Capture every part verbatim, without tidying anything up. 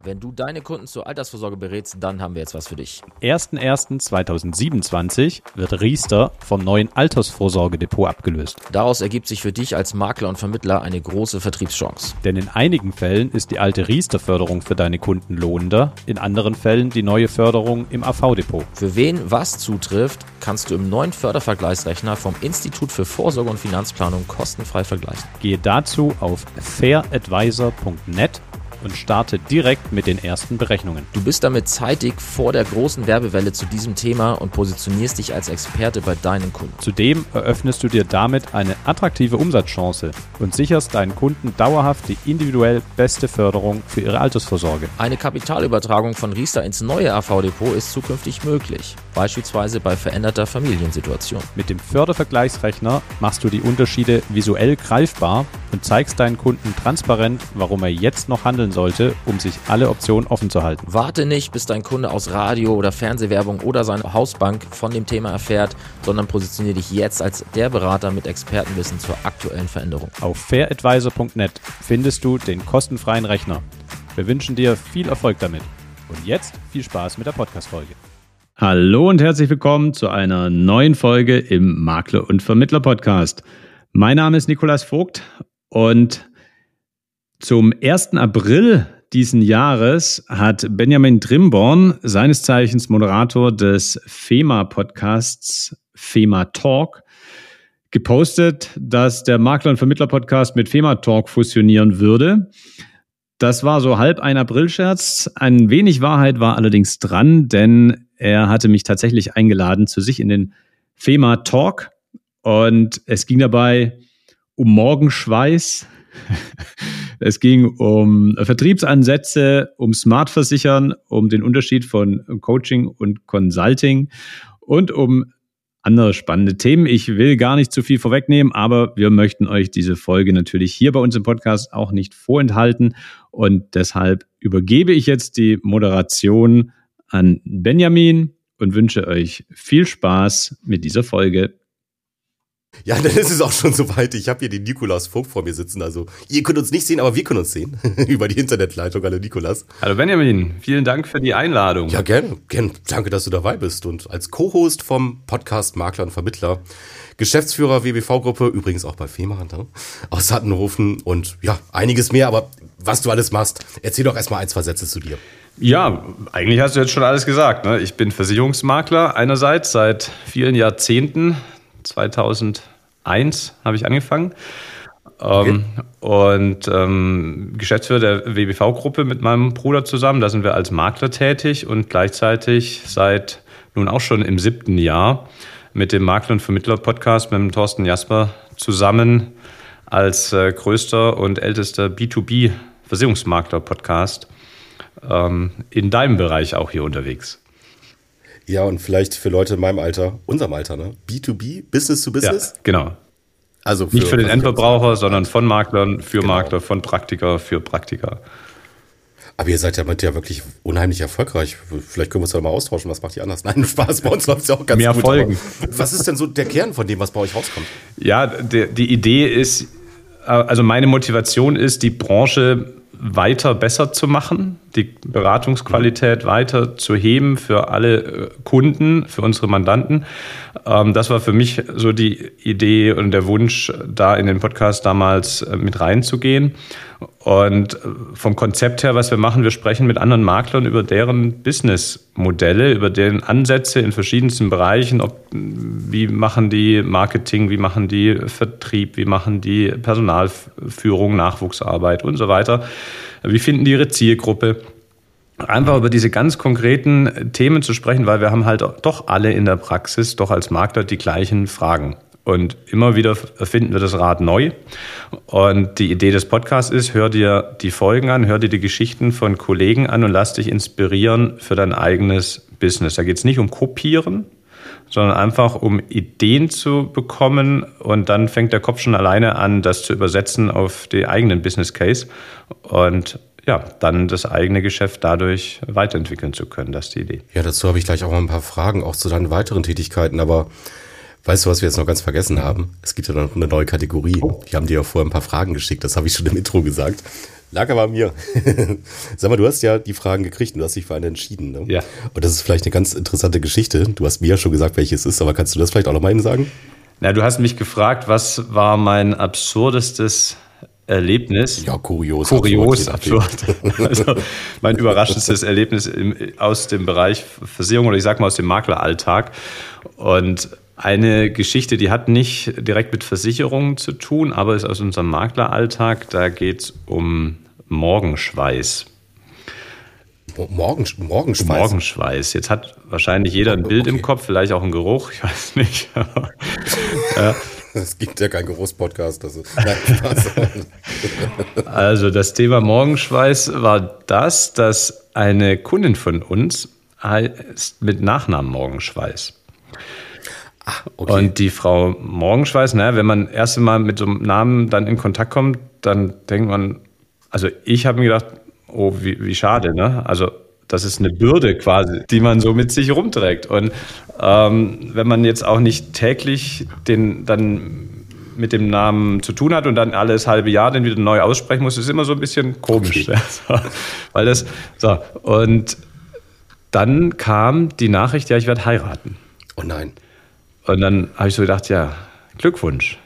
Wenn du deine Kunden zur Altersvorsorge berätst, dann haben wir jetzt was für dich. Am erster erster zweitausendsiebenundzwanzig wird Riester vom neuen Altersvorsorgedepot abgelöst. Daraus ergibt sich für dich als Makler und Vermittler eine große Vertriebschance. Denn in einigen Fällen ist die alte Riester-Förderung für deine Kunden lohnender, in anderen Fällen die neue Förderung im A V-Depot. Für wen was zutrifft, kannst du im neuen Fördervergleichsrechner vom Institut für Vorsorge und Finanzplanung kostenfrei vergleichen. Gehe dazu auf fair advisor punkt net und starte direkt mit den ersten Berechnungen. Du bist damit zeitig vor der großen Werbewelle zu diesem Thema und positionierst dich als Experte bei deinen Kunden. Zudem eröffnest du dir damit eine attraktive Umsatzchance und sicherst deinen Kunden dauerhaft die individuell beste Förderung für ihre Altersvorsorge. Eine Kapitalübertragung von Riester ins neue A V-Depot ist zukünftig möglich, beispielsweise bei veränderter Familiensituation. Mit dem Fördervergleichsrechner machst du die Unterschiede visuell greifbar und zeigst deinen Kunden transparent, warum er jetzt noch handeln sollte, um sich alle Optionen offen zu halten. Warte nicht, bis dein Kunde aus Radio- oder Fernsehwerbung oder seine Hausbank von dem Thema erfährt, sondern positioniere dich jetzt als der Berater mit Expertenwissen zur aktuellen Veränderung. Auf fair advisor punkt net findest du den kostenfreien Rechner. Wir wünschen dir viel Erfolg damit. Und jetzt viel Spaß mit der Podcast-Folge. Hallo und herzlich willkommen zu einer neuen Folge im Makler- und Vermittler-Podcast. Mein Name ist Nikolaus Vogt und zum ersten April diesen Jahres hat Benjamin Trimborn, seines Zeichens Moderator des FEMA-Podcasts FEMA Talk, gepostet, dass der Makler- und Vermittler-Podcast mit FEMA Talk fusionieren würde. Das war so halb ein Aprilscherz. Ein wenig Wahrheit war allerdings dran, denn er hatte mich tatsächlich eingeladen zu sich in den FEMA Talk und es ging dabei um Morgenschweiß. Es ging um Vertriebsansätze, um Smart Versichern, um den Unterschied von Coaching und Consulting und um andere spannende Themen. Ich will gar nicht zu viel vorwegnehmen, aber wir möchten euch diese Folge natürlich hier bei uns im Podcast auch nicht vorenthalten und deshalb übergebe ich jetzt die Moderation an Benjamin und wünsche euch viel Spaß mit dieser Folge. Ja, dann ist es auch schon soweit. Ich habe hier den Nikolaus Vogt vor mir sitzen. Also ihr könnt uns nicht sehen, aber wir können uns sehen. Über die Internetleitung. Hallo Nikolaus. Hallo Benjamin, vielen Dank für die Einladung. Ja, gerne. gerne. Danke, dass du dabei bist. Und als Co-Host vom Podcast Makler und Vermittler, Geschäftsführer W B V-Gruppe, übrigens auch bei FEMA, ne? Aus Sattenhofen und ja, einiges mehr. Aber was du alles machst, erzähl doch erstmal ein, zwei Sätze zu dir. Ja, eigentlich hast du jetzt schon alles gesagt, ne? Ich bin Versicherungsmakler einerseits seit vielen Jahrzehnten. zweitausendeins habe ich angefangen okay. ähm, und ähm, Geschäftsführer der W B V-Gruppe mit meinem Bruder zusammen. Da sind wir als Makler tätig und gleichzeitig seit nun auch schon im siebten Jahr mit dem Makler- und Vermittler-Podcast mit dem Thorsten Jasper zusammen als äh, größter und ältester B zwei B-Versicherungsmakler-Podcast ähm, in deinem Bereich auch hier unterwegs. Ja, und vielleicht für Leute in meinem Alter, unserem Alter, ne? B zwei B, Business to Business? Ja, genau. Also für, nicht für den Endverbraucher, sondern von Maklern für genau. Makler, von Praktiker für Praktiker. Aber ihr seid ja mit ja wirklich unheimlich erfolgreich. Vielleicht können wir uns ja mal austauschen. Was macht ihr anders? Nein, Spaß, bei uns läuft es ja auch ganz Mehr gut. Folgen. Was ist denn so der Kern von dem, was bei euch rauskommt? Ja, die, die Idee ist, also meine Motivation ist, die Branche weiter besser zu machen, die Beratungsqualität weiter zu heben für alle Kunden, für unsere Mandanten. Das war für mich so die Idee und der Wunsch, da in den Podcast damals mit reinzugehen. Und vom Konzept her, was wir machen, wir sprechen mit anderen Maklern über deren Businessmodelle, über deren Ansätze in verschiedensten Bereichen. Ob, wie machen die Marketing, wie machen die Vertrieb, wie machen die Personalführung, Nachwuchsarbeit und so weiter. Wie finden die ihre Zielgruppe? Einfach über diese ganz konkreten Themen zu sprechen, weil wir haben halt doch alle in der Praxis, doch als Makler die gleichen Fragen. Und immer wieder erfinden wir das Rad neu. Und die Idee des Podcasts ist, hör dir die Folgen an, hör dir die Geschichten von Kollegen an und lass dich inspirieren für dein eigenes Business. Da geht es nicht um Kopieren, sondern einfach um Ideen zu bekommen. Und dann fängt der Kopf schon alleine an, das zu übersetzen auf den eigenen Business Case. Und ja, dann das eigene Geschäft dadurch weiterentwickeln zu können. Das ist die Idee. Ja, dazu habe ich gleich auch mal ein paar Fragen, auch zu deinen weiteren Tätigkeiten. Aber Weißt du, was wir jetzt noch ganz vergessen haben? Es gibt ja noch eine neue Kategorie. Die haben dir ja vorher ein paar Fragen geschickt, das habe ich schon im Intro gesagt. Lag aber an mir. Sag mal, du hast ja die Fragen gekriegt und du hast dich für eine entschieden, ne? Ja. Und das ist vielleicht eine ganz interessante Geschichte. Du hast mir ja schon gesagt, welches es ist, aber kannst du das vielleicht auch noch mal eben sagen? Na, du hast mich gefragt, was war mein absurdestes Erlebnis? Ja, kurios. Kurios, absurd. Also mein überraschendstes Erlebnis im, aus dem Bereich Versicherung oder ich sag mal aus dem Makleralltag. Und eine Geschichte, die hat nicht direkt mit Versicherungen zu tun, aber ist aus unserem Makleralltag. Da geht es um Morgenschweiß. Morgen, Morgenschweiß? Morgenschweiß. Jetzt hat wahrscheinlich jeder ein Bild okay. im Kopf, vielleicht auch einen Geruch, ich weiß nicht. Aber, ja. Es gibt ja keinen Geruchspodcast. Also, also das Thema Morgenschweiß war das, dass eine Kundin von uns heißt mit Nachnamen Morgenschweiß. Ah, okay. Und die Frau Morgenschweiß, naja, wenn man erst einmal mit so einem Namen dann in Kontakt kommt, dann denkt man, also ich habe mir gedacht, oh, wie, wie schade, ne? Also das ist eine Bürde quasi, die man so mit sich rumträgt. Und ähm, wenn man jetzt auch nicht täglich den dann mit dem Namen zu tun hat und dann alles halbe Jahr den wieder neu aussprechen muss, ist immer so ein bisschen komisch. Okay. Ja, so, weil das so und dann kam die Nachricht, ja, ich werde heiraten. Oh nein. Und dann habe ich so gedacht, ja, Glückwunsch.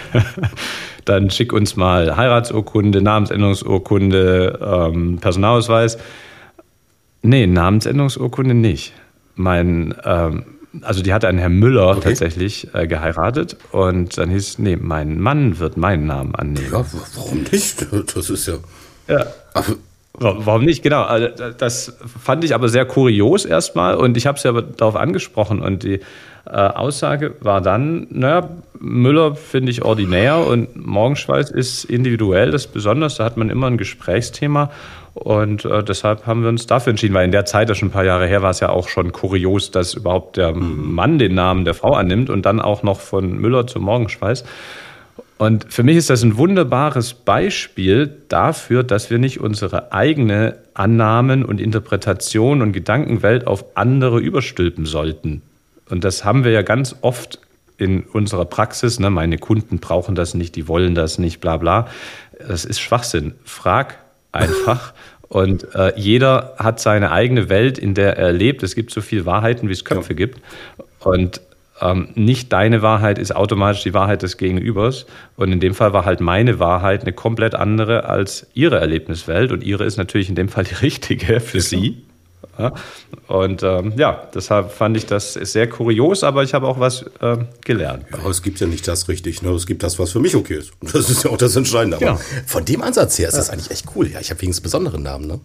Dann schick uns mal Heiratsurkunde, Namensänderungsurkunde, ähm, Personalausweis. Nee, Namensänderungsurkunde nicht. Mein, ähm, also die hatte einen Herrn Müller okay. tatsächlich äh, geheiratet und dann hieß, nee, mein Mann wird meinen Namen annehmen. Ja, warum nicht? Das ist ja... Ja. Aber warum nicht? Genau. Also das fand ich aber sehr kurios erstmal und ich habe sie aber darauf angesprochen und die äh, Aussage war dann, naja, Müller finde ich ordinär und Morgenschweiß ist individuell, das ist besonders, da hat man immer ein Gesprächsthema und äh, deshalb haben wir uns dafür entschieden, weil in der Zeit, das schon ein paar Jahre her, war es ja auch schon kurios, dass überhaupt der mhm. Mann den Namen der Frau annimmt und dann auch noch von Müller zu Morgenschweiß. Und für mich ist das ein wunderbares Beispiel dafür, dass wir nicht unsere eigene Annahmen und Interpretation und Gedankenwelt auf andere überstülpen sollten. Und das haben wir ja ganz oft in unserer Praxis. Ne? Meine Kunden brauchen das nicht, die wollen das nicht, bla bla. Das ist Schwachsinn. Frag einfach. Und äh, jeder hat seine eigene Welt, in der er lebt. Es gibt so viele Wahrheiten, wie es Köpfe ja. gibt. Und Ähm, nicht deine Wahrheit ist automatisch die Wahrheit des Gegenübers. Und in dem Fall war halt meine Wahrheit eine komplett andere als ihre Erlebniswelt. Und ihre ist natürlich in dem Fall die richtige für sie. Ja. Und ähm, ja, deshalb fand ich das sehr kurios, aber ich habe auch was äh, gelernt. Ja, aber es gibt ja nicht das richtig, ne? Es gibt das, was für mich okay ist. Und das ist ja auch das Entscheidende. Aber ja. von dem Ansatz her ist das eigentlich echt cool. Ja, ich habe wenigstens besonderen Namen, ne?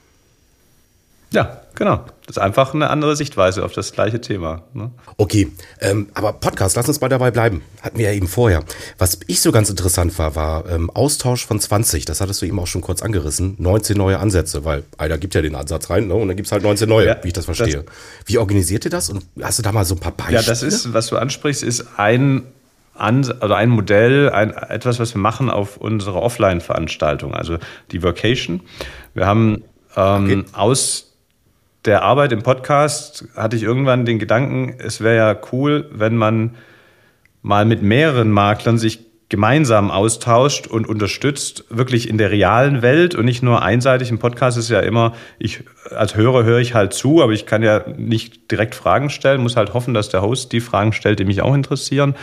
Ja, genau. Das ist einfach eine andere Sichtweise auf das gleiche Thema. Ne? Okay, ähm, aber Podcast, lass uns mal dabei bleiben. Hatten wir ja eben vorher. Was ich so ganz interessant war, war ähm, Austausch von zwanzig. Das hattest du eben auch schon kurz angerissen. neunzehn neue Ansätze, weil einer gibt ja den Ansatz rein, ne? Und dann gibt es halt neunzehn neue, ja, wie ich das verstehe. Das, wie organisiert ihr das? Und hast du da mal so ein paar Beispiele? Ja, das ist, was du ansprichst, ist ein An, also ein Modell, ein, etwas, was wir machen auf unserer Offline-Veranstaltung, also die Vocation. Wir haben ähm, okay. aus der Arbeit im Podcast hatte ich irgendwann den Gedanken, es wäre ja cool, wenn man mal mit mehreren Maklern sich gemeinsam austauscht und unterstützt, wirklich in der realen Welt und nicht nur einseitig. Im Podcast ist ja immer, ich als Hörer höre ich halt zu, aber ich kann ja nicht direkt Fragen stellen, muss halt hoffen, dass der Host die Fragen stellt, die mich auch interessieren.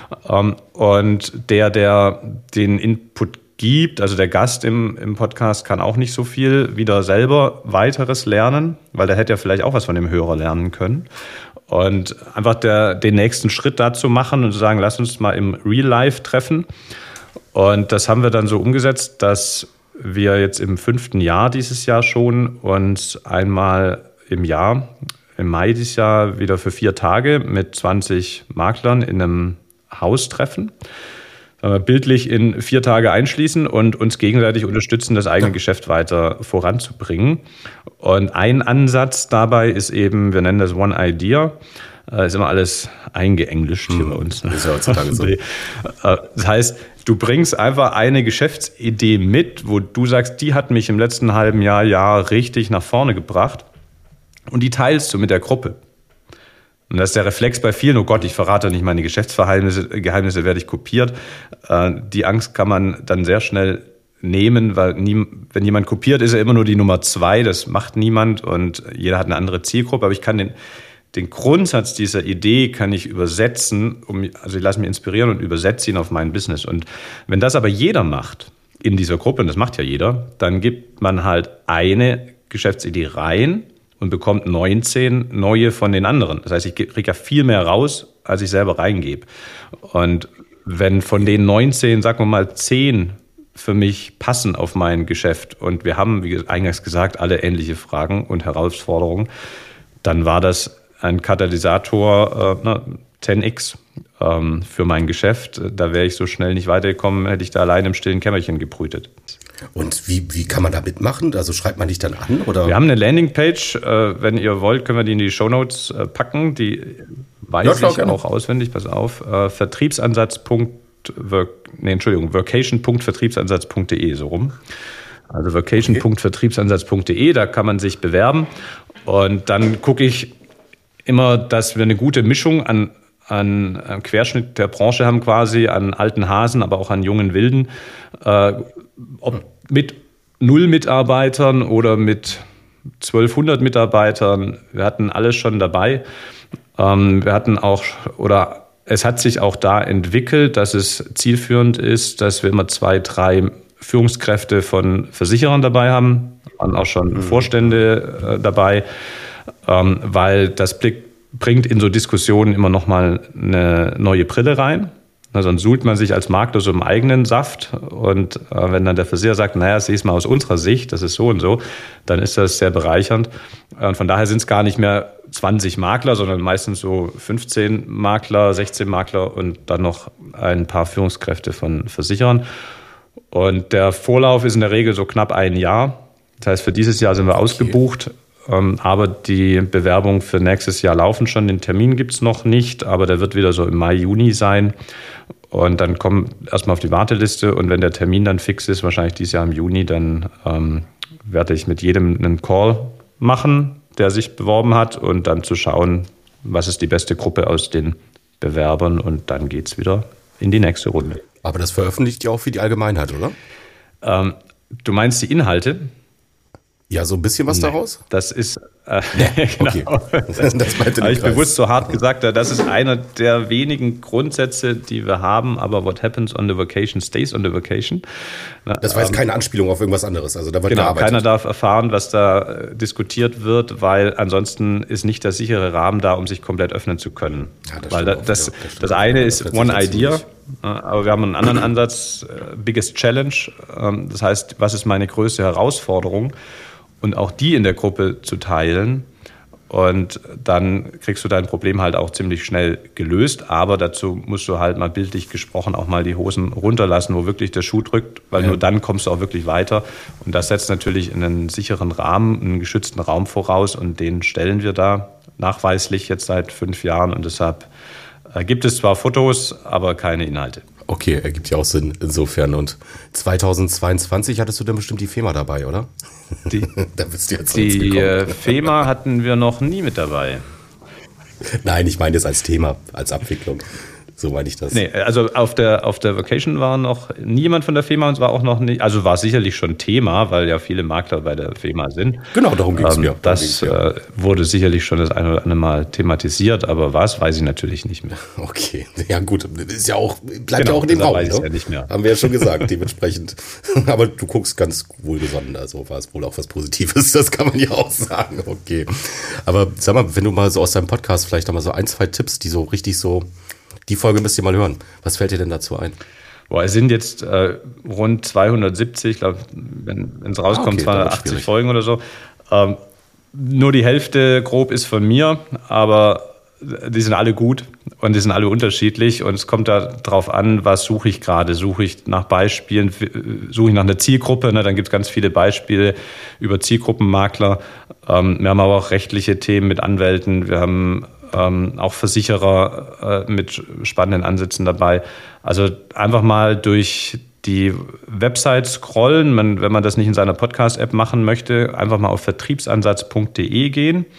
Und der, der den Input gibt, also der Gast im, im Podcast kann auch nicht so viel wieder selber weiteres lernen, weil der hätte ja vielleicht auch was von dem Hörer lernen können. Und einfach der, den nächsten Schritt dazu machen und zu sagen, lass uns mal im Real Life treffen. Und das haben wir dann so umgesetzt, dass wir jetzt im fünften Jahr dieses Jahr schon uns einmal im Jahr, im Mai dieses Jahr, wieder für vier Tage mit zwanzig Maklern in einem Haus treffen. Bildlich in vier Tage einschließen und uns gegenseitig unterstützen, das eigene Geschäft weiter voranzubringen. Und ein Ansatz dabei ist eben, wir nennen das One Idea, ist immer alles eingeenglischt hier hm, bei uns. Ist ja heutzutage so. Das heißt, du bringst einfach eine Geschäftsidee mit, wo du sagst, die hat mich im letzten halben Jahr, Jahr richtig nach vorne gebracht und die teilst du mit der Gruppe. Und das ist der Reflex bei vielen, oh Gott, ich verrate nicht meine Geschäftsgeheimnisse, Geheimnisse werde ich kopiert. Die Angst kann man dann sehr schnell nehmen, weil nie, wenn jemand kopiert, ist er immer nur die Nummer zwei, das macht niemand und jeder hat eine andere Zielgruppe, aber ich kann den, den Grundsatz dieser Idee kann ich übersetzen, um, also ich lasse mich inspirieren und übersetze ihn auf mein Business. Und wenn das aber jeder macht in dieser Gruppe, und das macht ja jeder, dann gibt man halt eine Geschäftsidee rein und bekommt neunzehn neue von den anderen. Das heißt, ich kriege ja viel mehr raus, als ich selber reingebe. Und wenn von den neunzehn, sagen wir mal, zehn für mich passen auf mein Geschäft und wir haben, wie eingangs gesagt, alle ähnliche Fragen und Herausforderungen, dann war das ein Katalysator äh, na, zehn x ähm, für mein Geschäft. Da wäre ich so schnell nicht weitergekommen, hätte ich da allein im stillen Kämmerchen gebrütet. Und wie, wie kann man da mitmachen? Also schreibt man dich dann an? Oder? Wir haben eine Landingpage. Äh, wenn ihr wollt, können wir die in die Shownotes äh, packen. Die weiß ja, klar, ich gerne. Auch auswendig. Pass auf. Äh, Vertriebsansatz. Work, nee, Entschuldigung, vacation punkt vertriebsansatz punkt de, so rum. Also vacation punkt vertriebsansatz punkt de, da kann man sich bewerben. Und dann gucke ich immer, dass wir eine gute Mischung an, an, an Querschnitt der Branche haben quasi, an alten Hasen, aber auch an jungen Wilden. Äh, ob mit null Mitarbeitern oder mit zwölfhundert Mitarbeitern, wir hatten alles schon dabei. Ähm, wir hatten auch, oder es hat sich auch da entwickelt, dass es zielführend ist, dass wir immer zwei, drei Führungskräfte von Versicherern dabei haben, waren auch schon mhm. Vorstände äh, dabei, ähm, weil das Blick bringt in so Diskussionen immer noch mal eine neue Brille rein. Na, sonst suhlt man sich als Makler so im eigenen Saft und äh, wenn dann der Versicherer sagt, naja, sieh es mal aus unserer Sicht, das ist so und so, dann ist das sehr bereichernd. Und von daher sind es gar nicht mehr zwanzig Makler, sondern meistens so fünfzehn Makler, sechzehn Makler und dann noch ein paar Führungskräfte von Versicherern. Und der Vorlauf ist in der Regel so knapp ein Jahr. Das heißt, für dieses Jahr sind wir okay. ausgebucht. Aber die Bewerbungen für nächstes Jahr laufen schon. Den Termin gibt es noch nicht, aber der wird wieder so im Mai, Juni sein. Und dann kommen erstmal auf die Warteliste. Und wenn der Termin dann fix ist, wahrscheinlich dieses Jahr im Juni, dann ähm, werde ich mit jedem einen Call machen, der sich beworben hat. Und dann zu schauen, was ist die beste Gruppe aus den Bewerbern. Und dann geht es wieder in die nächste Runde. Aber das veröffentlicht ihr auch für die Allgemeinheit, oder? Ähm, du meinst die Inhalte? Ja, so ein bisschen was nee, daraus? Das ist, äh, nee, genau. Okay. Das, das habe ich bewusst so hart gesagt. Das ist einer der wenigen Grundsätze, die wir haben. Aber what happens on the vacation stays on the vacation. Na, das war jetzt ähm, keine Anspielung auf irgendwas anderes. Also da wird genau, gearbeitet. Keiner darf erfahren, was da äh, diskutiert wird, weil ansonsten ist nicht der sichere Rahmen da, um sich komplett öffnen zu können. Ja, das weil da, das, das, das eine ist One Idea. Aber wir haben einen anderen Ansatz, Biggest Challenge. Das heißt, was ist meine größte Herausforderung? Und auch die in der Gruppe zu teilen. Und dann kriegst du dein Problem halt auch ziemlich schnell gelöst. Aber dazu musst du halt mal bildlich gesprochen auch mal die Hosen runterlassen, wo wirklich der Schuh drückt. Weil ja. nur dann kommst du auch wirklich weiter. Und das setzt natürlich in einen sicheren Rahmen, einen geschützten Raum voraus. Und den stellen wir da nachweislich jetzt seit fünf Jahren. Und deshalb gibt es zwar Fotos, aber keine Inhalte. Okay, ergibt ja auch Sinn insofern. Und zweitausendzweiundzwanzig hattest du dann bestimmt die FEMA dabei, oder? Die, da bist du jetzt die äh, FEMA hatten wir noch nie mit dabei. Nein, ich meine das als Thema, als Abwicklung. So meine ich das. Nee, also auf der, auf der Vacation war noch niemand von der FEMA und es war auch noch nicht, also war sicherlich schon Thema, weil ja viele Makler bei der FEMA sind. Genau, darum ging es ähm, mir. Das äh, wurde sicherlich schon das eine oder andere Mal thematisiert, aber was, weiß ich natürlich nicht mehr. Okay, ja gut, ist ja auch, bleibt genau, ja auch in dem Raum. Weiß ich ne? ja nicht mehr. Haben wir ja schon gesagt, dementsprechend. Aber du guckst ganz wohlgesonnen, also war es wohl auch was Positives, das kann man ja auch sagen. Okay. Aber sag mal, wenn du mal so aus deinem Podcast vielleicht noch mal so ein, zwei Tipps, die so richtig so, die Folge müsst ihr mal hören. Was fällt dir denn dazu ein? Boah, es sind jetzt äh, rund zweihundertsiebzig, ich glaube, wenn es rauskommt, ah, okay, zweihundertachtzig Folgen oder so. Ähm, nur die Hälfte grob ist von mir, aber die sind alle gut und die sind alle unterschiedlich. Und es kommt da drauf an, was suche ich gerade. Suche ich nach Beispielen, suche ich nach einer Zielgruppe, ne? Dann gibt es ganz viele Beispiele über Zielgruppenmakler. Ähm, wir haben aber auch rechtliche Themen mit Anwälten. Wir haben Ähm, auch Versicherer äh, mit spannenden Ansätzen dabei. Also einfach mal durch die Website scrollen. Man, wenn man das nicht in seiner Podcast-App machen möchte, einfach mal auf vertriebsansatz punkt de gehen.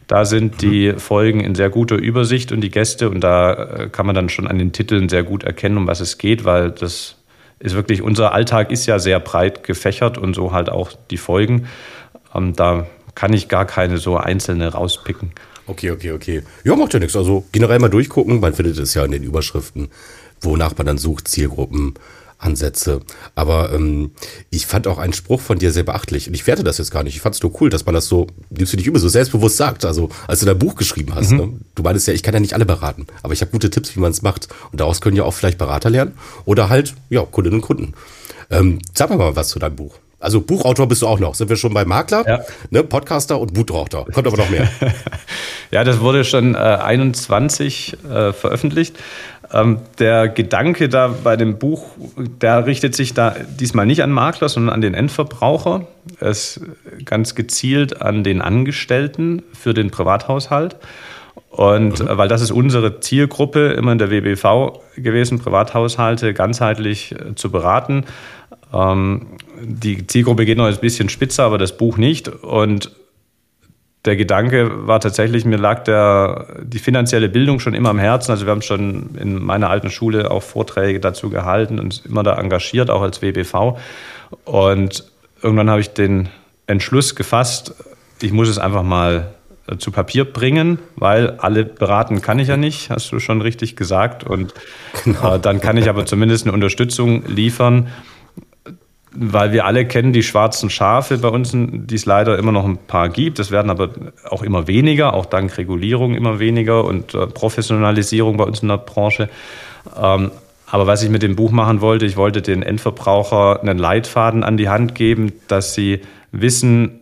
Da sind die Folgen in sehr guter Übersicht und die Gäste, und da kann man dann schon an den Titeln sehr gut erkennen, um was es geht, weil das ist wirklich, unser Alltag ist ja sehr breit gefächert und so halt auch die Folgen. Da kann ich gar keine so einzelne rauspicken. Okay, okay, okay. Ja, macht ja nichts. Also generell mal durchgucken. Man findet es ja in den Überschriften, wonach man dann sucht, Zielgruppen, Ansätze. Aber ähm, ich fand auch einen Spruch von dir sehr beachtlich. Und ich werte das jetzt gar nicht. Ich fand es nur cool, dass man das so, nimmst du dich übel, so selbstbewusst sagt. Also als du dein Buch geschrieben hast. Mhm. Ne? Du meinst ja, ich kann ja nicht alle beraten. Aber ich habe gute Tipps, wie man es macht. Und daraus können ja auch vielleicht Berater lernen. Oder halt, ja, Kundinnen und Kunden. Ähm, sag mal was zu deinem Buch. Also Buchautor bist du auch noch. Sind wir schon bei Makler, ja. Ne, Podcaster und Buchautor. Kommt aber noch mehr. Ja, das wurde schon äh, einundzwanzig äh, veröffentlicht. Ähm, der Gedanke da bei dem Buch, der richtet sich da diesmal nicht an Makler, sondern an den Endverbraucher. Es ganz gezielt an den Angestellten für den Privathaushalt. Und mhm. weil das ist unsere Zielgruppe immer in der W B V gewesen, Privathaushalte ganzheitlich äh, zu beraten. Ähm, die Zielgruppe geht noch ein bisschen spitzer, aber das Buch nicht. Und der Gedanke war tatsächlich, mir lag der, die finanzielle Bildung schon immer am Herzen. Also wir haben schon in meiner alten Schule auch Vorträge dazu gehalten und immer da engagiert, auch als W B V. Und irgendwann habe ich den Entschluss gefasst, ich muss es einfach mal zu Papier bringen, weil alle beraten kann ich ja nicht, hast du schon richtig gesagt. Und genau. äh, dann kann ich aber zumindest eine Unterstützung liefern, weil wir alle kennen die schwarzen Schafe bei uns, die es leider immer noch ein paar gibt. Das werden aber auch immer weniger, auch dank Regulierung immer weniger und äh, Professionalisierung bei uns in der Branche. Ähm, aber was ich mit dem Buch machen wollte, ich wollte den Endverbraucher einen Leitfaden an die Hand geben, dass sie wissen,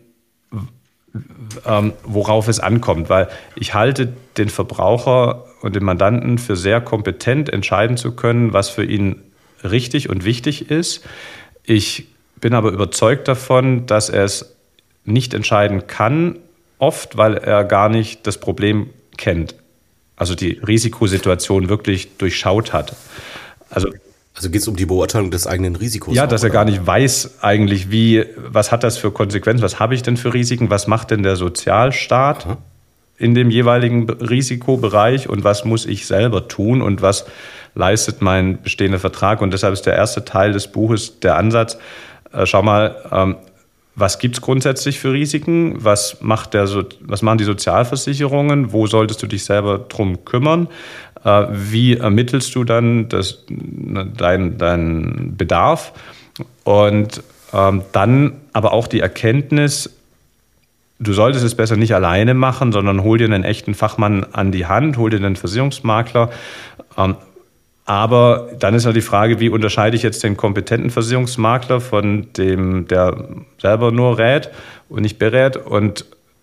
ähm, worauf es ankommt. Weil ich halte den Verbraucher und den Mandanten für sehr kompetent, entscheiden zu können, was für ihn richtig und wichtig ist. Ich bin aber überzeugt davon, dass er es nicht entscheiden kann, oft, weil er gar nicht das Problem kennt. Also die Risikosituation wirklich durchschaut hat. Also, also geht es um die Beurteilung des eigenen Risikos? Ja, auch, dass er oder? gar nicht weiß eigentlich, wie, was hat das für Konsequenzen, was habe ich denn für Risiken, was macht denn der Sozialstaat Aha. in dem jeweiligen Risikobereich und was muss ich selber tun und was leistet mein bestehender Vertrag. Und deshalb ist der erste Teil des Buches der Ansatz, äh, schau mal, ähm, was gibt es grundsätzlich für Risiken, was, macht der so- was machen die Sozialversicherungen, wo solltest du dich selber drum kümmern, äh, wie ermittelst du dann das, dein, dein Bedarf und ähm, dann aber auch die Erkenntnis, du solltest es besser nicht alleine machen, sondern hol dir einen echten Fachmann an die Hand, hol dir einen Versicherungsmakler. Ähm, Aber dann ist noch die Frage, wie unterscheide ich jetzt den kompetenten Versicherungsmakler von dem, der selber nur rät und nicht berät. Und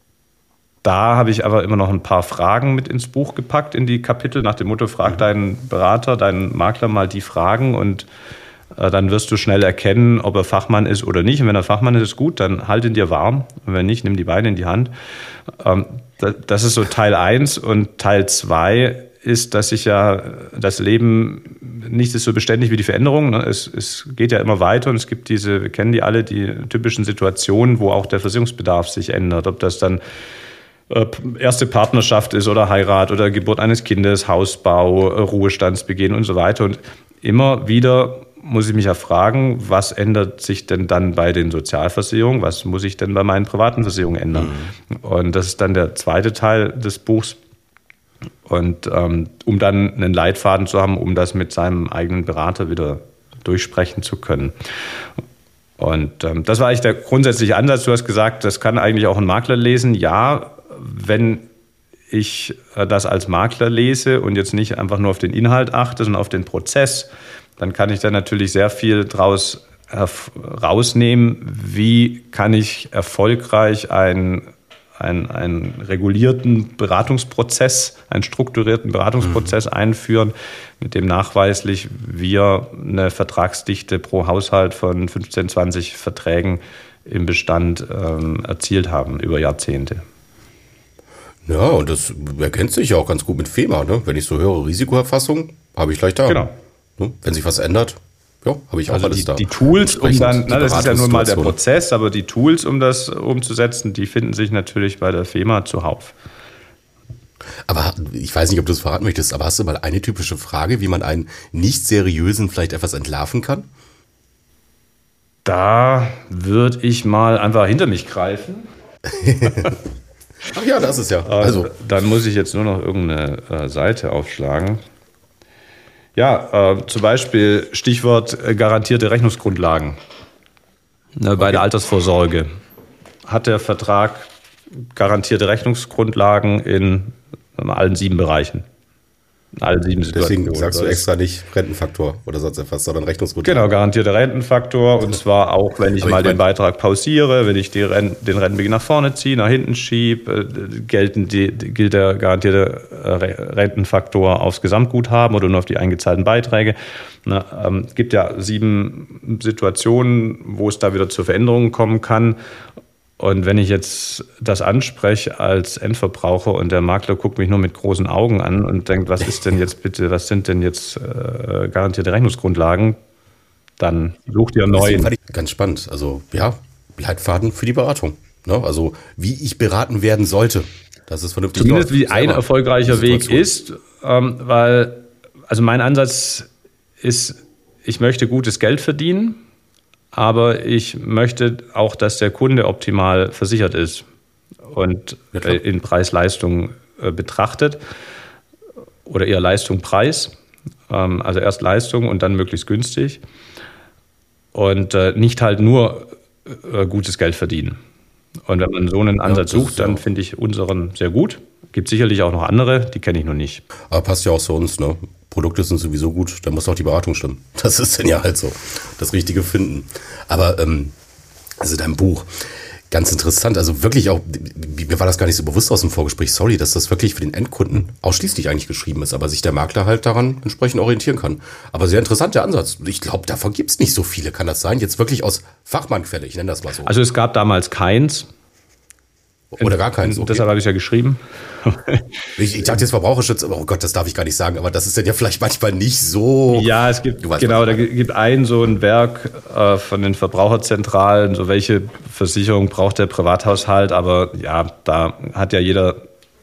da habe ich aber immer noch ein paar Fragen mit ins Buch gepackt, in die Kapitel, nach dem Motto, frag deinen Berater, deinen Makler mal die Fragen und äh, dann wirst du schnell erkennen, ob er Fachmann ist oder nicht. Und wenn er Fachmann ist, ist gut, dann halt ihn dir warm. Und wenn nicht, nimm die Beine in die Hand. Ähm, das, das ist so Teil eins und Teil zwei ist, dass sich ja das Leben nicht ist so beständig wie die Veränderung. Es, es geht ja immer weiter und es gibt diese, wir kennen die alle, die typischen Situationen, wo auch der Versicherungsbedarf sich ändert. Ob das dann äh, erste Partnerschaft ist oder Heirat oder Geburt eines Kindes, Hausbau, Ruhestandsbeginn und so weiter. Und immer wieder muss ich mich ja fragen, was ändert sich denn dann bei den Sozialversicherungen? Was muss ich denn bei meinen privaten Versicherungen ändern? Mhm. Und das ist dann der zweite Teil des Buchs. Und ähm, um dann einen Leitfaden zu haben, um das mit seinem eigenen Berater wieder durchsprechen zu können. Und ähm, das war eigentlich der grundsätzliche Ansatz. Du hast gesagt, das kann eigentlich auch ein Makler lesen. Ja, wenn ich äh, das als Makler lese und jetzt nicht einfach nur auf den Inhalt achte, sondern auf den Prozess, dann kann ich da natürlich sehr viel draus rausnehmen. Wie kann ich erfolgreich ein Einen, einen regulierten Beratungsprozess, einen strukturierten Beratungsprozess mhm. einführen, mit dem nachweislich wir eine Vertragsdichte pro Haushalt von fünfzehn, zwanzig Verträgen im Bestand ähm, erzielt haben über Jahrzehnte. Ja, und das erkennt sich ja auch ganz gut mit FEMA. Ne? Wenn ich so höre, Risikoerfassung, habe ich gleich da. Genau. Ne? Wenn sich was ändert, ja, habe ich auch also alles die, da. Die Tools, um dann, na, das ist ja nun mal der Prozess, aber die Tools, um das umzusetzen, die finden sich natürlich bei der FEMA zuhauf. Aber ich weiß nicht, ob du es verraten möchtest, aber hast du mal eine typische Frage, wie man einen nicht seriösen vielleicht etwas entlarven kann? Da würde ich mal einfach hinter mich greifen. Ach ja, das ist ja. Also. Dann muss ich jetzt nur noch irgendeine äh, Seite aufschlagen. Ja, äh, zum Beispiel Stichwort äh, garantierte Rechnungsgrundlagen. Ne, bei okay. der Altersvorsorge hat der Vertrag garantierte Rechnungsgrundlagen in, in allen sieben Bereichen. In allen sieben Situationen. Deswegen sagst du extra nicht Rentenfaktor oder sonst etwas, sondern Rechnungsgrundlagen. Genau, garantierter Rentenfaktor. Und zwar auch, wenn ich Aber mal ich mein, den Beitrag pausiere, wenn ich die Ren- den Rentenbeginn nach vorne ziehe, nach hinten schiebe, äh, gelten die, gilt der garantierte äh, Rentenfaktor aufs Gesamtguthaben oder nur auf die eingezahlten Beiträge. Na, ähm, es gibt ja sieben Situationen, wo es da wieder zu Veränderungen kommen kann. Und wenn ich jetzt das anspreche als Endverbraucher und der Makler guckt mich nur mit großen Augen an und denkt, was ist denn jetzt bitte, was sind denn jetzt äh, garantierte Rechnungsgrundlagen, dann sucht ihr neu. Das fand ich ganz spannend. Also ja, Leitfaden für die Beratung. Ne? Also wie ich beraten werden sollte. Das ist vernünftig. Zumindest läuft. Wie ein erfolgreicher Weg ist, ähm, weil also mein Ansatz ist, ich möchte gutes Geld verdienen. Aber ich möchte auch, dass der Kunde optimal versichert ist und ja, in Preis-Leistung äh, betrachtet oder eher Leistung-Preis. Ähm, also erst Leistung und dann möglichst günstig und äh, nicht halt nur äh, gutes Geld verdienen. Und wenn man so einen Ansatz ja, sucht, dann finde ich unseren sehr gut. Gibt sicherlich auch noch andere, die kenne ich noch nicht. Aber passt ja auch zu uns, ne? Produkte sind sowieso gut, da muss auch die Beratung stimmen. Das ist dann ja halt so, das Richtige finden. Aber ähm, also dein Buch, ganz interessant, also wirklich auch, mir war das gar nicht so bewusst aus dem Vorgespräch, sorry, dass das wirklich für den Endkunden ausschließlich eigentlich geschrieben ist, aber sich der Makler halt daran entsprechend orientieren kann. Aber sehr interessant der Ansatz. Ich glaube, davon gibt es nicht so viele, kann das sein? Jetzt wirklich aus Fachmannquelle, ich nenne das mal so. Also es gab damals keins. Oder gar keins. Okay. Deshalb habe ich ja geschrieben. ich, ich dachte jetzt Verbraucherschutz, oh Gott, das darf ich gar nicht sagen, aber das ist dann ja vielleicht manchmal nicht so. Ja, es gibt, weißt, genau, da gibt ein so ein Werk äh, von den Verbraucherzentralen, so welche Versicherung braucht der Privathaushalt, aber ja, da hat ja jeder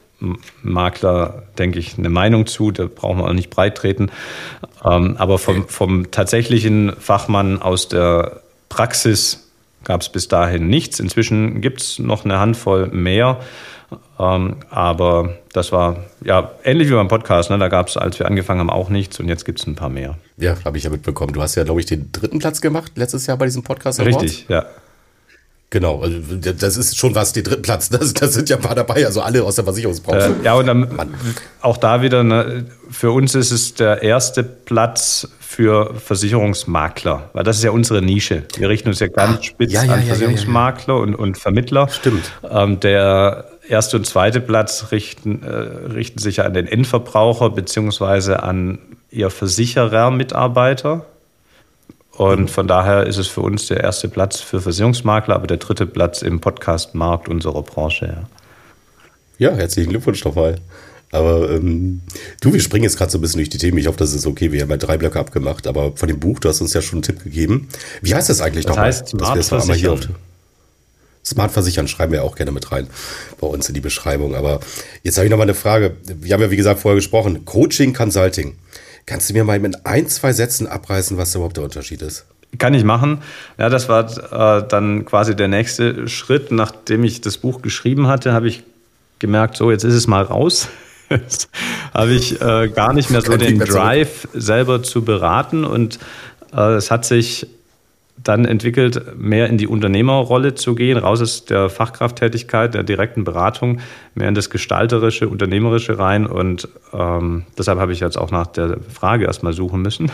Makler, denke ich, eine Meinung zu, da brauchen wir auch nicht breit treten. Ähm, aber vom, vom tatsächlichen Fachmann aus der Praxis gab es bis dahin nichts. Inzwischen gibt es noch eine Handvoll mehr. Ähm, aber das war ja ähnlich wie beim Podcast. Ne? Da gab es, als wir angefangen haben, auch nichts. Und jetzt gibt es ein paar mehr. Ja, habe ich ja mitbekommen. Du hast ja, glaube ich, den dritten Platz gemacht letztes Jahr bei diesem Podcast. Richtig, ja. Genau, also das ist schon was, den dritten Platz. Das, das sind ja ein paar dabei, also alle aus der Versicherungsbranche. Äh, ja, und dann, auch da wieder, ne, für uns ist es der erste Platz für Versicherungsmakler, weil das ist ja unsere Nische. Wir richten uns ja ganz ah, spitz ja, ja, an ja, Versicherungsmakler ja, ja, ja. Und, und Vermittler. Stimmt. Ähm, der erste und zweite Platz richten, äh, richten sich ja an den Endverbraucher beziehungsweise an eher Versicherer-Mitarbeiter. Und von daher ist es für uns der erste Platz für Versicherungsmakler, aber der dritte Platz im Podcast-Markt unserer Branche. Ja, ja herzlichen Glückwunsch nochmal. Aber ähm, du, wir springen jetzt gerade so ein bisschen durch die Themen. Ich hoffe, das ist okay. Wir haben ja drei Blöcke abgemacht. Aber von dem Buch, du hast uns ja schon einen Tipp gegeben. Wie heißt das eigentlich nochmal? Das heißt Smart Versichern. Smart Versichern schreiben wir auch gerne mit rein bei uns in die Beschreibung. Aber jetzt habe ich nochmal eine Frage. Wir haben ja, wie gesagt, vorher gesprochen. Coaching, Consulting. Kannst du mir mal in ein, zwei Sätzen abreißen, was überhaupt der Unterschied ist? Kann ich machen. Ja, das war äh, dann quasi der nächste Schritt. Nachdem ich das Buch geschrieben hatte, habe ich gemerkt, so, jetzt ist es mal raus. Jetzt habe ich äh, gar nicht mehr so den Drive, selber zu beraten. Und äh, es hat sich dann entwickelt, mehr in die Unternehmerrolle zu gehen, raus aus der Fachkrafttätigkeit, der direkten Beratung, mehr in das Gestalterische, Unternehmerische rein. Und ähm, deshalb habe ich jetzt auch nach der Frage erstmal suchen müssen.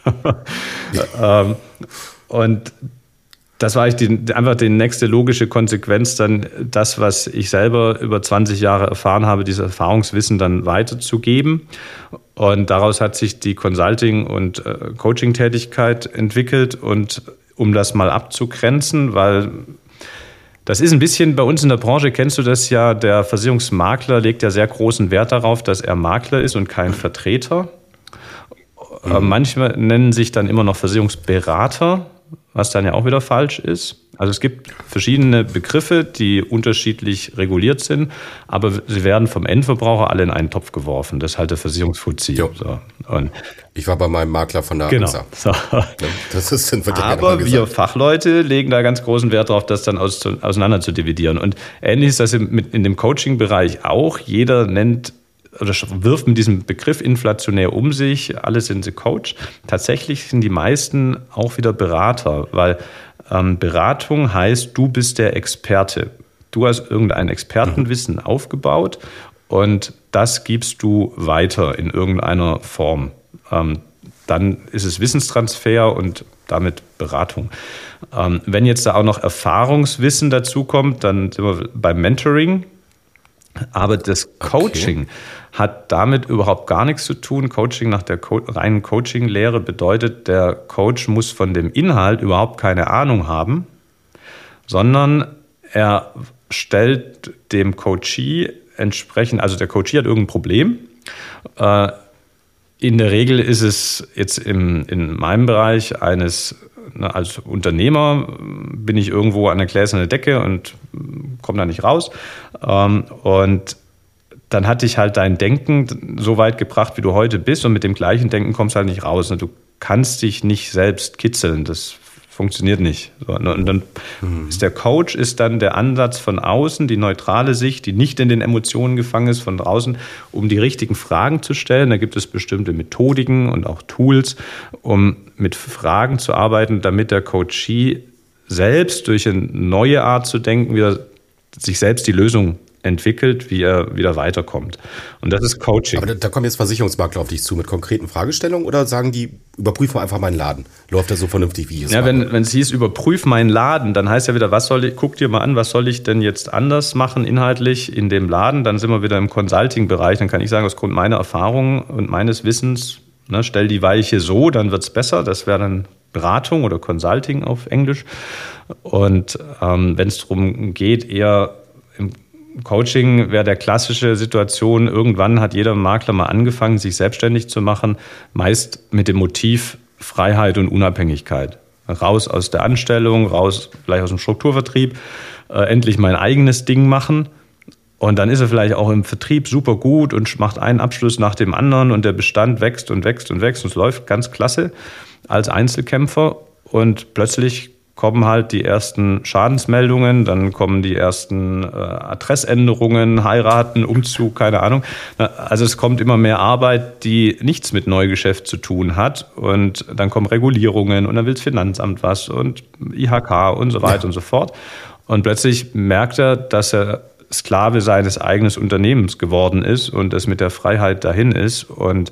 ähm, und das war eigentlich die, einfach die nächste logische Konsequenz, dann das, was ich selber über zwanzig Jahre erfahren habe, dieses Erfahrungswissen dann weiterzugeben. Und daraus hat sich die Consulting- und äh, Coaching-Tätigkeit entwickelt. Und um das mal abzugrenzen, weil das ist ein bisschen bei uns in der Branche, kennst du das ja, der Versicherungsmakler legt ja sehr großen Wert darauf, dass er Makler ist und kein Vertreter. Mhm. Manchmal nennen sich dann immer noch Versicherungsberater was dann ja auch wieder falsch ist. Also es gibt verschiedene Begriffe, die unterschiedlich reguliert sind, aber sie werden vom Endverbraucher alle in einen Topf geworfen. Das ist halt der Versicherungsfuzzi. Jo. So. Und Ich war bei meinem Makler von der genau. A X A. So. Das ist dann wirklich Aber wir Fachleute legen da ganz großen Wert darauf, das dann aus, auseinander zu dividieren. Und ähnlich ist das in, in dem Coaching-Bereich auch. Jeder nennt oder wirft mit diesem Begriff inflationär um sich, alle sind sie Coach. Tatsächlich sind die meisten auch wieder Berater, weil ähm, Beratung heißt, du bist der Experte. Du hast irgendein Expertenwissen mhm. aufgebaut und das gibst du weiter in irgendeiner Form. Ähm, dann ist es Wissenstransfer und damit Beratung. Ähm, wenn jetzt da auch noch Erfahrungswissen dazu kommt, dann sind wir beim Mentoring. Aber das Coaching okay. hat damit überhaupt gar nichts zu tun. Coaching nach der Co- reinen Coaching-Lehre bedeutet, der Coach muss von dem Inhalt überhaupt keine Ahnung haben, sondern er stellt dem Coachee entsprechend, also der Coachee hat irgendein Problem. Äh, in der Regel ist es jetzt im, in meinem Bereich eines als Unternehmer bin ich irgendwo an der gläsernen Decke und komme da nicht raus. Und dann hatte ich halt dein Denken so weit gebracht, wie du heute bist. Und mit dem gleichen Denken kommst du halt nicht raus. Du kannst dich nicht selbst kitzeln. Das funktioniert nicht. Und dann mhm. ist der Coach ist dann der Ansatz von außen, die neutrale Sicht, die nicht in den Emotionen gefangen ist, von draußen, um die richtigen Fragen zu stellen. Da gibt es bestimmte Methodiken und auch Tools, um mit Fragen zu arbeiten, damit der Coachee selbst durch eine neue Art zu denken wieder sich selbst die Lösung entwickelt, wie er wieder weiterkommt. Und das ist Coaching. Aber da, da kommen jetzt Versicherungsmakler auf dich zu mit konkreten Fragestellungen oder sagen die, überprüfen einfach meinen Laden? Läuft das so vernünftig, wie ich es Ja, mache? wenn, wenn es hieß, überprüf meinen Laden, dann heißt ja wieder, was soll ich, guck dir mal an, was soll ich denn jetzt anders machen inhaltlich in dem Laden? Dann sind wir wieder im Consulting-Bereich. Dann kann ich sagen, aufgrund meiner Erfahrungen und meines Wissens, ne, stell die Weiche so, dann wird es besser. Das wäre dann Beratung oder Consulting auf Englisch. Und ähm, wenn es darum geht, eher im Coaching wäre der klassische Situation, irgendwann hat jeder Makler mal angefangen, sich selbstständig zu machen, meist mit dem Motiv Freiheit und Unabhängigkeit. Raus aus der Anstellung, raus vielleicht aus dem Strukturvertrieb, äh, endlich mein eigenes Ding machen. Und dann ist er vielleicht auch im Vertrieb super gut und macht einen Abschluss nach dem anderen und der Bestand wächst und wächst und wächst und es läuft ganz klasse als Einzelkämpfer und plötzlich kommen halt die ersten Schadensmeldungen, dann kommen die ersten äh, Adressänderungen, Heiraten, Umzug, keine Ahnung. Also es kommt immer mehr Arbeit, die nichts mit Neugeschäft zu tun hat und dann kommen Regulierungen und dann will das Finanzamt was und I H K und so weiter ja. und so fort. Und plötzlich merkt er, dass er Sklave seines eigenen Unternehmens geworden ist und es mit der Freiheit dahin ist und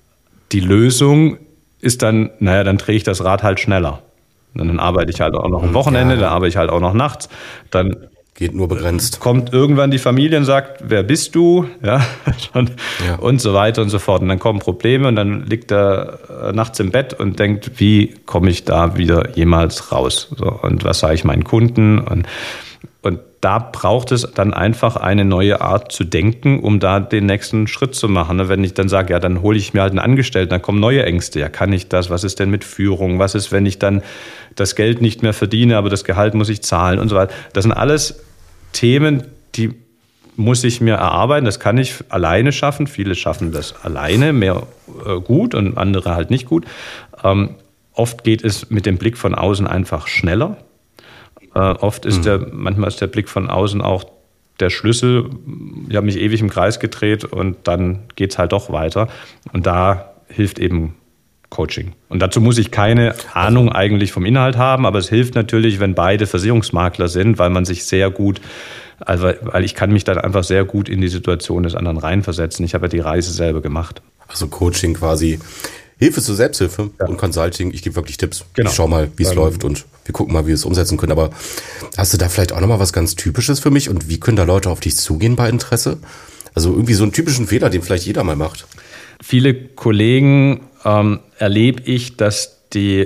die Lösung ist dann, naja, dann drehe ich das Rad halt schneller. Und dann arbeite ich halt auch noch am Wochenende, ja. dann arbeite ich halt auch noch nachts. Dann geht nur begrenzt. Kommt irgendwann die Familie und sagt, wer bist du? Ja, und, ja. und so weiter und so fort. Und dann kommen Probleme und dann liegt er nachts im Bett und denkt, wie komme ich da wieder jemals raus? So, und was sage ich meinen Kunden? Und, und da braucht es dann einfach eine neue Art zu denken, um da den nächsten Schritt zu machen. Wenn ich dann sage, ja, dann hole ich mir halt einen Angestellten, dann kommen neue Ängste. Ja, kann ich das? Was ist denn mit Führung? Was ist, wenn ich dann das Geld nicht mehr verdiene, aber das Gehalt muss ich zahlen und so weiter. Das sind alles Themen, die muss ich mir erarbeiten. Das kann ich alleine schaffen. Viele schaffen das alleine, mehr äh, gut und andere halt nicht gut. Ähm, oft geht es mit dem Blick von außen einfach schneller. Äh, oft ist mhm. der, manchmal ist der Blick von außen auch der Schlüssel. Ich habe mich ewig im Kreis gedreht und dann geht es halt doch weiter. Und da hilft eben Coaching. Und dazu muss ich keine Ahnung eigentlich vom Inhalt haben, aber es hilft natürlich, wenn beide Versicherungsmakler sind, weil man sich sehr gut, also weil ich kann mich dann einfach sehr gut in die Situation des anderen reinversetzen. Ich habe ja die Reise selber gemacht. Also Coaching quasi Hilfe zur Selbsthilfe ja. und Consulting. Ich gebe wirklich Tipps. Genau. Ich schau mal, wie es ähm, läuft und wir gucken mal, wie wir es umsetzen können. Aber hast du da vielleicht auch nochmal was ganz Typisches für mich und wie können da Leute auf dich zugehen bei Interesse? Also irgendwie so einen typischen Fehler, den vielleicht jeder mal macht. Viele Kollegen ähm, erlebe ich, dass die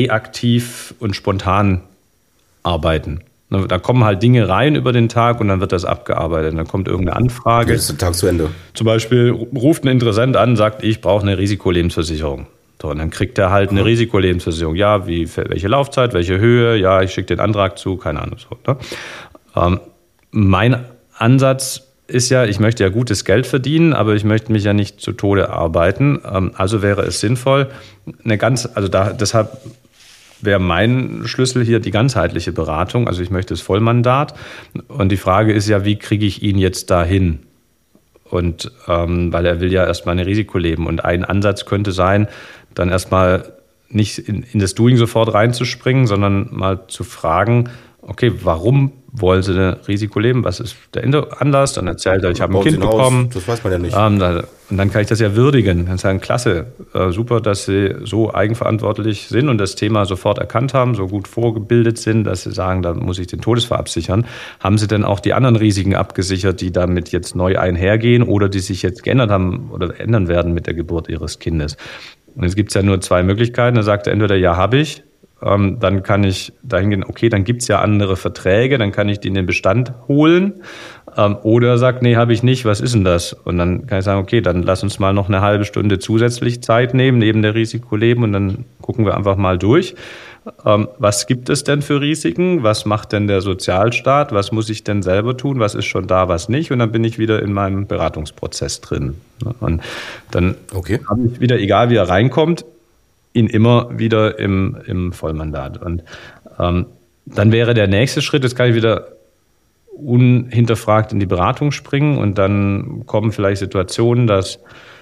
reaktiv und spontan arbeiten. Da kommen halt Dinge rein über den Tag und dann wird das abgearbeitet. Dann kommt irgendeine Anfrage. Dann ist der Tag zu Ende. Zum Beispiel ruft ein Interessent an, sagt, ich brauche eine Risikolebensversicherung. So, und dann kriegt er halt eine Risikolebensversicherung. Ja, wie, welche Laufzeit, welche Höhe, ja, ich schicke den Antrag zu, keine Ahnung. So, ne? ähm, mein Ansatz ist ja, ich möchte ja gutes Geld verdienen, aber ich möchte mich ja nicht zu Tode arbeiten. Ähm, also wäre es sinnvoll, eine ganz, also da, deshalb wäre mein Schlüssel hier die ganzheitliche Beratung. Also ich möchte das Vollmandat. Und die Frage ist ja, wie kriege ich ihn jetzt dahin? Und ähm, weil er will ja erstmal ein Risiko leben. Und ein Ansatz könnte sein, dann erstmal nicht in, in das Doing sofort reinzuspringen, sondern mal zu fragen, okay, warum wollen Sie ein Risiko leben? Was ist der Anlass? Dann erzählt er, ich habe ein Kind bekommen. Das weiß man ja nicht. Ähm, da, und dann kann ich das ja würdigen. Dann sagen, klasse, äh, super, dass Sie so eigenverantwortlich sind und das Thema sofort erkannt haben, so gut vorgebildet sind, dass Sie sagen, da muss ich den Todesfall absichern. Haben Sie denn auch die anderen Risiken abgesichert, die damit jetzt neu einhergehen oder die sich jetzt geändert haben oder ändern werden mit der Geburt Ihres Kindes? Und es gibt ja nur zwei Möglichkeiten. Da sagt er entweder, ja, habe ich. Ähm, dann kann ich dahin gehen, okay, dann gibt es ja andere Verträge, dann kann ich die in den Bestand holen. Ähm, oder sagt, nee, habe ich nicht, was ist denn das? Und dann kann ich sagen, okay, dann lass uns mal noch eine halbe Stunde zusätzlich Zeit nehmen, neben der Risikoleben, und dann gucken wir einfach mal durch. Ähm, was gibt es denn für Risiken? Was macht denn der Sozialstaat? Was muss ich denn selber tun? Was ist schon da, was nicht? Und dann bin ich wieder in meinem Beratungsprozess drin. Und dann okay. habe ich wieder, egal wie er reinkommt, ihn immer wieder im, im Vollmandat. Und ähm, dann wäre der nächste Schritt, jetzt kann ich wieder unhinterfragt in die Beratung springen und dann kommen vielleicht Situationen, dass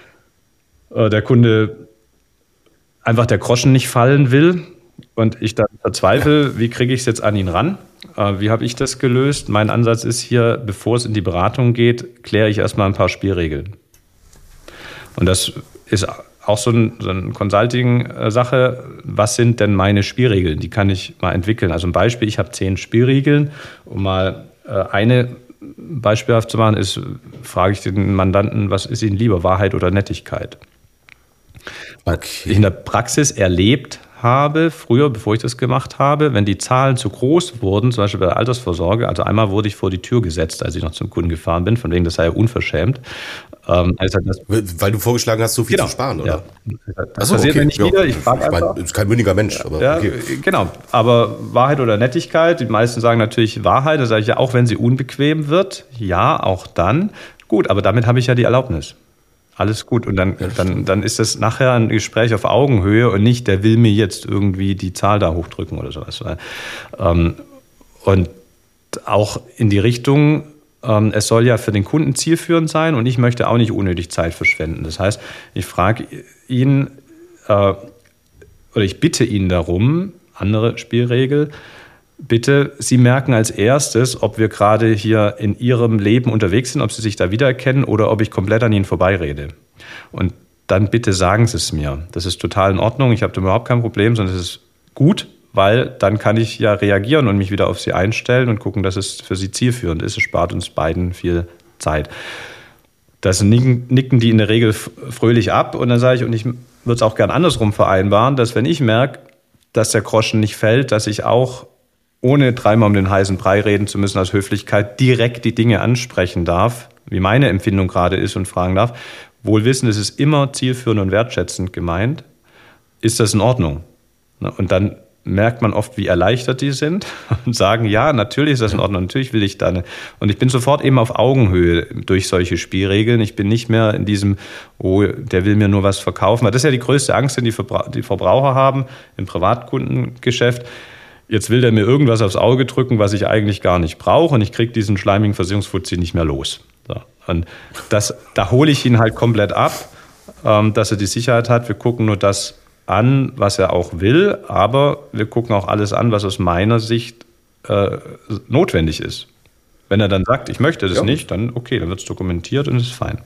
äh, der Kunde einfach der Groschen nicht fallen will und ich dann verzweifle, wie kriege ich es jetzt an ihn ran? Äh, wie habe ich das gelöst? Mein Ansatz ist hier, bevor es in die Beratung geht, kläre ich erstmal ein paar Spielregeln. Und das ist auch so, ein, so eine Consulting-Sache. Was sind denn meine Spielregeln? Die kann ich mal entwickeln. Also ein Beispiel, ich habe zehn Spielregeln. Um mal äh, eine beispielhaft zu machen, ist, frage ich den Mandanten, was ist Ihnen lieber, Wahrheit oder Nettigkeit? Weil Okay. ich in der Praxis erlebt habe, früher, bevor ich das gemacht habe, wenn die Zahlen zu groß wurden, zum Beispiel bei der Altersvorsorge, also einmal wurde ich vor die Tür gesetzt, als ich noch zum Kunden gefahren bin, von wegen, das sei ja unverschämt. Ähm, also das, Weil du vorgeschlagen hast, so viel genau, zu sparen, oder? Ja. Das Ach so, passiert okay. mir nicht Ja. wieder, ich frage Ich meine, einfach. ist kein mündiger Mensch, aber Ja, okay. genau. Aber Wahrheit oder Nettigkeit, die meisten sagen natürlich Wahrheit, da sage ich ja, auch wenn sie unbequem wird, ja, auch dann. Gut, aber damit habe ich ja die Erlaubnis. Alles gut. Und dann, dann, dann ist das nachher ein Gespräch auf Augenhöhe und nicht, der will mir jetzt irgendwie die Zahl da hochdrücken oder sowas. Ähm, und auch in die Richtung, ähm, es soll ja für den Kunden zielführend sein und ich möchte auch nicht unnötig Zeit verschwenden. Das heißt, ich frage ihn äh, oder ich bitte ihn darum, andere Spielregel, bitte, Sie merken als erstes, ob wir gerade hier in Ihrem Leben unterwegs sind, ob Sie sich da wiedererkennen oder ob ich komplett an Ihnen vorbeirede. Und dann bitte sagen Sie es mir. Das ist total in Ordnung, ich habe da überhaupt kein Problem, sondern es ist gut, weil dann kann ich ja reagieren und mich wieder auf Sie einstellen und gucken, dass es für Sie zielführend ist. Es spart uns beiden viel Zeit. Das nicken, nicken die in der Regel fröhlich ab und dann sage ich, und ich würde es auch gern andersrum vereinbaren, dass wenn ich merke, dass der Groschen nicht fällt, dass ich auch ohne dreimal um den heißen Brei reden zu müssen, aus Höflichkeit direkt die Dinge ansprechen darf, wie meine Empfindung gerade ist und fragen darf. Wohl wissen, es ist immer zielführend und wertschätzend gemeint. Ist das in Ordnung? Und dann merkt man oft, wie erleichtert die sind und sagen, ja, natürlich ist das in Ordnung, natürlich will ich da eine. Und ich bin sofort eben auf Augenhöhe durch solche Spielregeln. Ich bin nicht mehr in diesem, oh, der will mir nur was verkaufen. Das ist ja die größte Angst, die die Verbraucher haben im Privatkundengeschäft. Jetzt will der mir irgendwas aufs Auge drücken, was ich eigentlich gar nicht brauche und ich kriege diesen schleimigen Versicherungsfuzzi nicht mehr los. So. Und das, da hole ich ihn halt komplett ab, ähm, dass er die Sicherheit hat. Wir gucken nur das an, was er auch will, aber wir gucken auch alles an, was aus meiner Sicht äh, notwendig ist. Wenn er dann sagt, ich möchte das Ja. nicht, dann okay, dann wird es dokumentiert und es ist fein.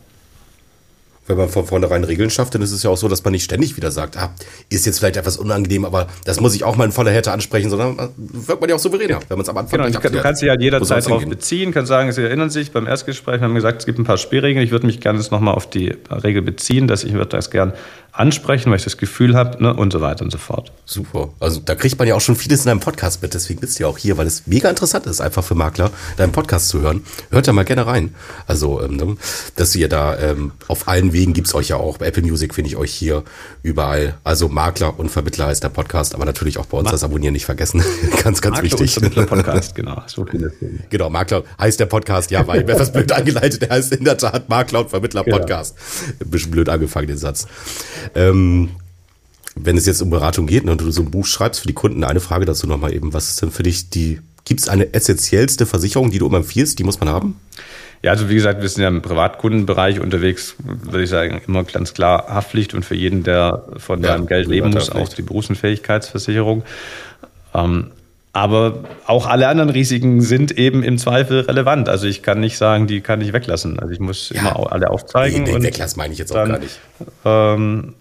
Wenn man von vornherein Regeln schafft, dann ist es ja auch so, dass man nicht ständig wieder sagt, ah, ist jetzt vielleicht etwas unangenehm, aber das muss ich auch mal in voller Härte ansprechen, sondern wird man ja auch souveräner, wenn man es am Anfang Genau, gleich du, kann, du abklärt. kannst dich halt Wo jederzeit soll's darauf hingehen? beziehen, kannst sagen, Sie erinnern sich, beim Erstgespräch haben wir gesagt, es gibt ein paar Spielregeln, ich würde mich gerne jetzt nochmal auf die Regel beziehen, dass ich würde das gern ansprechen, weil ich das Gefühl habe, ne, und so weiter und so fort. Super. Also da kriegt man ja auch schon vieles in deinem Podcast mit, deswegen bist du ja auch hier, weil es mega interessant ist, einfach für Makler deinen Podcast zu hören. Hört da mal gerne rein. Also, ähm, dass ihr da ähm, auf allen vielen Wegen gibt's euch ja auch. Bei Apple Music finde ich euch hier überall. Also Makler und Vermittler heißt der Podcast, aber natürlich auch bei uns Ma- das Abonnieren nicht vergessen. ganz, ganz Makler wichtig. Und Vermittler Podcast, genau. So genau, Makler heißt der Podcast, ja, weil ich mir etwas blöd angeleitet, der heißt in der Tat Makler und Vermittler Podcast. Genau. Ein bisschen blöd angefangen, den Satz. Ähm, wenn es jetzt um Beratung geht, ne, und du so ein Buch schreibst für die Kunden, eine Frage dazu nochmal eben. Was ist denn für dich die, gibt's eine essentiellste Versicherung, die du immer empfiehlst, die muss man haben? Ja, also wie gesagt, wir sind ja im Privatkundenbereich unterwegs, würde ich sagen, immer ganz klar Haftpflicht und für jeden, der von seinem ja, Geld leben muss, auch die Berufsunfähigkeitsversicherung. Ähm, aber auch alle anderen Risiken sind eben im Zweifel relevant. Also ich kann nicht sagen, die kann ich weglassen. Also ich muss ja. immer alle aufzeigen. Nee, nee, und weglassen meine ich jetzt auch dann, gar nicht. Ähm,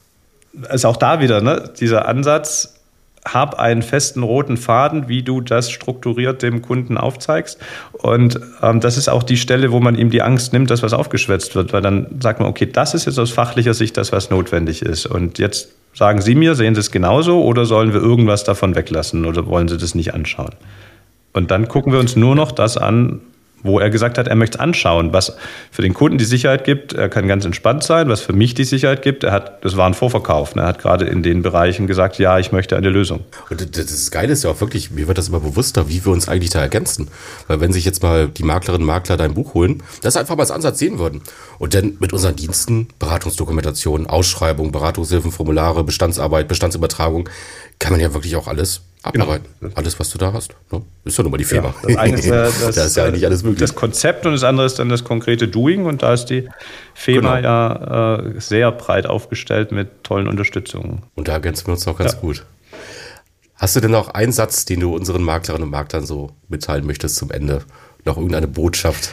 ist auch da wieder, ne, dieser Ansatz, hab einen festen roten Faden, wie du das strukturiert dem Kunden aufzeigst. Und ähm, das ist auch die Stelle, wo man ihm die Angst nimmt, dass was aufgeschwätzt wird. Weil dann sagt man, okay, das ist jetzt aus fachlicher Sicht das, was notwendig ist. Und jetzt sagen Sie mir, sehen Sie es genauso oder sollen wir irgendwas davon weglassen oder wollen Sie das nicht anschauen? Und dann gucken wir uns nur noch das an, wo er gesagt hat, er möchte es anschauen, was für den Kunden die Sicherheit gibt. Er kann ganz entspannt sein, was für mich die Sicherheit gibt. Er hat, das war ein Vorverkauf. Er hat gerade in den Bereichen gesagt, ja, ich möchte eine Lösung. Und das Geile ist ja auch wirklich, mir wird das immer bewusster, wie wir uns eigentlich da ergänzen. Weil wenn sich jetzt mal die Maklerinnen und Makler dein Buch holen, das einfach mal als Ansatz sehen würden. Und dann mit unseren Diensten, Beratungsdokumentation, Ausschreibung, Beratungshilfen, Formulare, Bestandsarbeit, Bestandsübertragung, kann man ja wirklich auch alles abarbeiten. Genau. Alles, was du da hast. Ne? Ist ja nun mal die Firma. Ja, das eine ist, äh, das, da ist ja eigentlich alles möglich. Das Konzept und das andere ist dann das konkrete Doing. Und da ist die Firma genau. ja äh, sehr breit aufgestellt mit tollen Unterstützungen. Und da ergänzen wir uns auch ganz ja. gut. Hast du denn noch einen Satz, den du unseren Maklerinnen und Maklern so mitteilen möchtest zum Ende? Noch irgendeine Botschaft?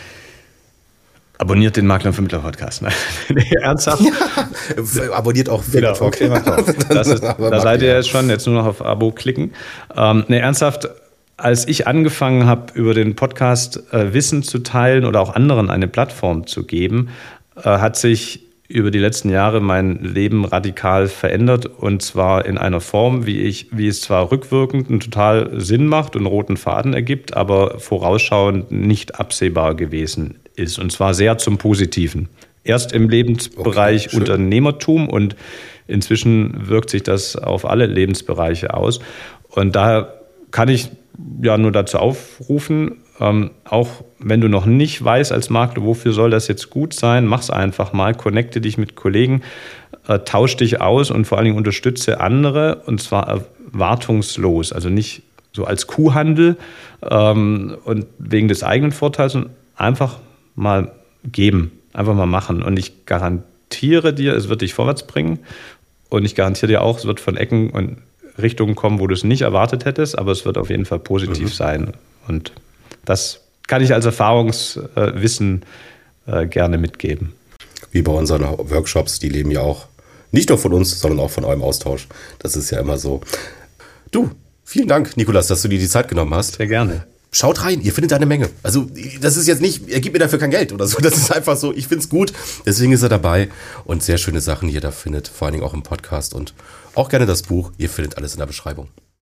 Abonniert den Makler- und Vermittler-Podcast. Nein, nee, ernsthaft? Ja, abonniert auch genau, okay, das ist, Da seid ihr jetzt schon, jetzt nur noch auf Abo klicken. Ähm, nee, ernsthaft, als ich angefangen habe, über den Podcast äh, Wissen zu teilen oder auch anderen eine Plattform zu geben, äh, hat sich über die letzten Jahre mein Leben radikal verändert. Und zwar in einer Form, wie, ich, wie es zwar rückwirkend einen total Sinn macht und einen roten Faden ergibt, aber vorausschauend nicht absehbar gewesen ist. Und zwar sehr zum Positiven. Erst im Lebensbereich okay, Unternehmertum und inzwischen wirkt sich das auf alle Lebensbereiche aus. Und daher kann ich ja nur dazu aufrufen, ähm, auch wenn du noch nicht weißt als Makler, wofür soll das jetzt gut sein, mach's einfach mal, connecte dich mit Kollegen, äh, tausch dich aus und vor allen Dingen unterstütze andere und zwar erwartungslos, also nicht so als Kuhhandel ähm, und wegen des eigenen Vorteils, sondern einfach mal geben, einfach mal machen. Und ich garantiere dir, es wird dich vorwärts bringen. Und ich garantiere dir auch, es wird von Ecken und Richtungen kommen, wo du es nicht erwartet hättest, aber es wird auf jeden Fall positiv mhm. sein. Und das kann ich als Erfahrungswissen äh, gerne mitgeben. Wie bei unseren Workshops, die leben ja auch nicht nur von uns, sondern auch von eurem Austausch. Das ist ja immer so. Du, vielen Dank, Nikolas, dass du dir die Zeit genommen hast. Sehr gerne. Schaut rein, ihr findet eine Menge. Also das ist jetzt nicht, er gibt mir dafür kein Geld oder so. Das ist einfach so, ich find's gut. Deswegen ist er dabei und sehr schöne Sachen, die ihr da findet. Vor allen Dingen auch im Podcast und auch gerne das Buch. Ihr findet alles in der Beschreibung.